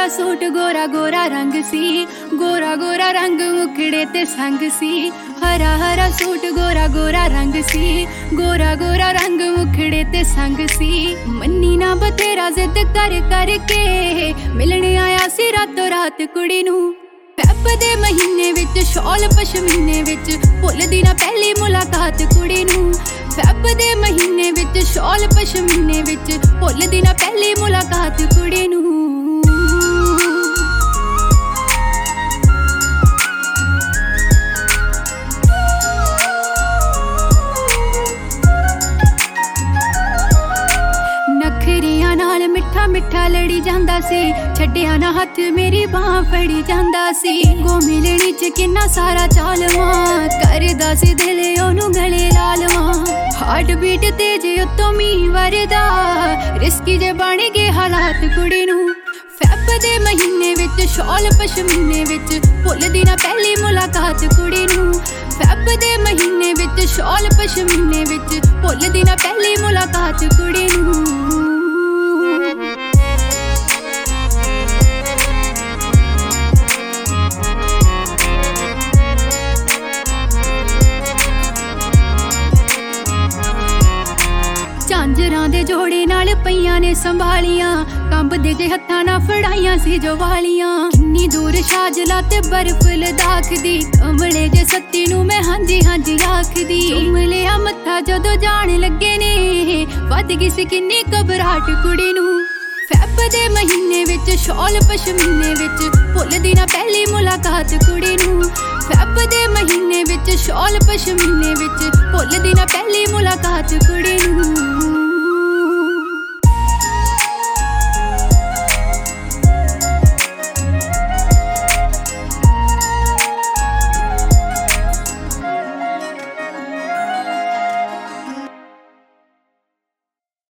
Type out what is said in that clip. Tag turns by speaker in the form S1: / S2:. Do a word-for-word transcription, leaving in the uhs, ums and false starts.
S1: हरा सूट गोरा गोरा रंग सी, गोरा गोरा रंग मुखड़े ते संग सी। हरा हरा सूट गोरा गोरा रंग सी, गोरा गोरा रंग मुखड़े ते संग सी। मन्नी ना बतेरा जिद कर कर के मिलने आया सी रातों रात कुड़ी नू। फैब दे महीने विच शॉल पशमीने विच भुलदी ना पहली मुलाकात कुड़ी नू। फैब दे महीने विच शॉल पशमीने विच भुलदी ना पहली मुलाकात कुड़ी नू। नखरियां नाल मिठा मिठा लड़ी जांदा सी, छड्डिया ना हथ मेरी बाह फड़ी जांदा सी। गो मिलनी च किन्ना सारा चालवां करदा सी दिल ओनू गले लालवां। हार्ट बीट तेज उत्तों मींह वरदा रिस्की जे बन गए हालात कुड़ी नू। फैब दे महीने विच शॉल पशमीने विच भुलदी ना पहली मुलाकात कुड़ी नू। फैब दे महीने विच शॉल पशमीने विच भुलदी ना पहली मुलाकात कुड़ी नू। झांजरां दे जोड़े नाल पईयां ने संभालियां, कंबदे जे हत्थां नाल फड़ाइयां सी जो वालियां। किन्नी दूर शाजला ते बर्फ लद्दाख दी, कमले जे सत्ती नू मैं हांजी हांजी आखदी। चुमलिया मत्था जदों जान लगे ने वध गई सी किन्नी घबराहट कुड़ी नू। फैब दे महीने विच शॉल पशमीने विच भुलदी ना पहली मुलाकात कुड़ी नू। फैब दे महीने विच शॉल पशमीने विच भुलदी ना पहली मुलाकात कुड़ी नू।